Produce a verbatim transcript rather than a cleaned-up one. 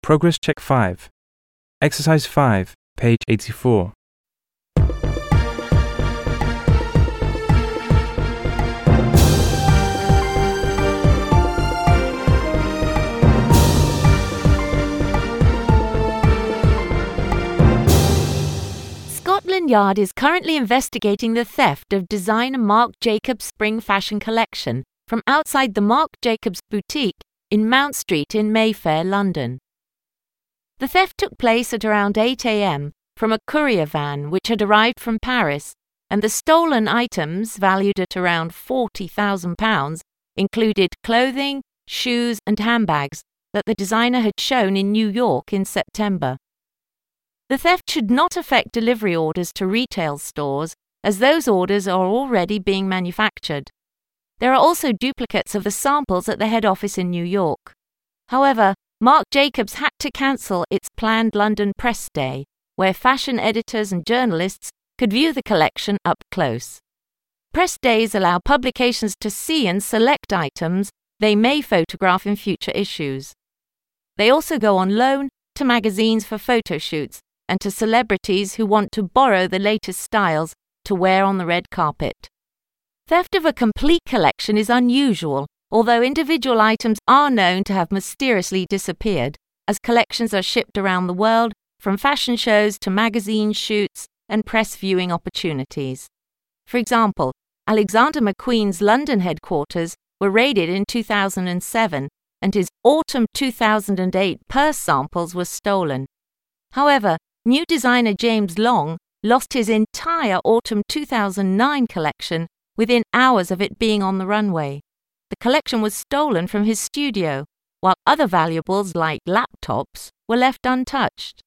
Progress Check five. Exercise five, page eighty-four. Scotland Yard is currently investigating the theft of designer Marc Jacobs' spring fashion collection from outside the Marc Jacobs boutique in Mount Street in Mayfair, London. The theft took place at around eight a.m. from a courier van which had arrived from Paris, and the stolen items, valued at around forty thousand pounds, included clothing, shoes and handbags that the designer had shown in New York in September. The theft should not affect delivery orders to retail stores, as those orders are already being manufactured. There are also duplicates of the samples at the head office in New York. However, Marc Jacobs had to cancel its planned London Press Day, where fashion editors and journalists could view the collection up close. Press days allow publications to see and select items they may photograph in future issues. They also go on loan to magazines for photo shoots and to celebrities who want to borrow the latest styles to wear on the red carpet. Theft of a complete collection is unusual, although individual items are known to have mysteriously disappeared, as collections are shipped around the world, from fashion shows to magazine shoots and press viewing opportunities. For example, Alexander McQueen's London headquarters were raided in two thousand seven, and his autumn two thousand eight purse samples were stolen. However, new designer James Long lost his entire autumn two thousand nine collection within hours of it being on the runway. The collection was stolen from his studio, while other valuables like laptops were left untouched.